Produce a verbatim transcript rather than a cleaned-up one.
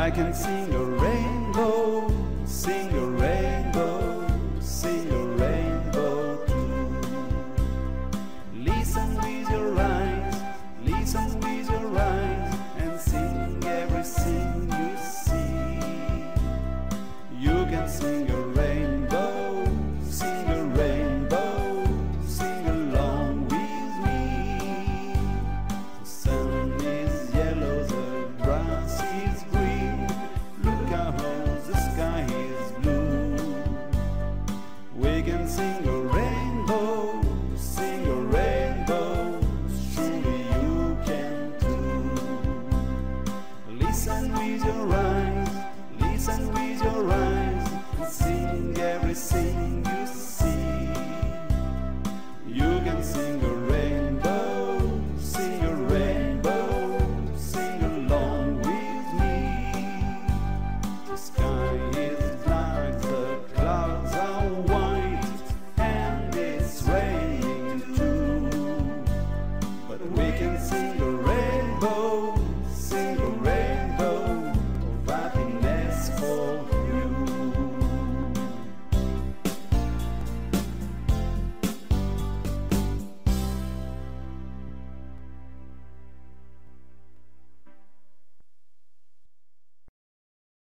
I can sing a rainbow, sing a rainbow, sing a rainbow too. Listen with your eyes, listen with your eyes, and sing everything you see. You can sing a rainbow, sing a rainbow, sing along with me. The sun is yellow, the grass is green, look how the sky is blue. We can sing a rainbow, sing a rainbow, surely you can too. Listen with your eyes, listen with your eyes, and sing everything you see. You can sing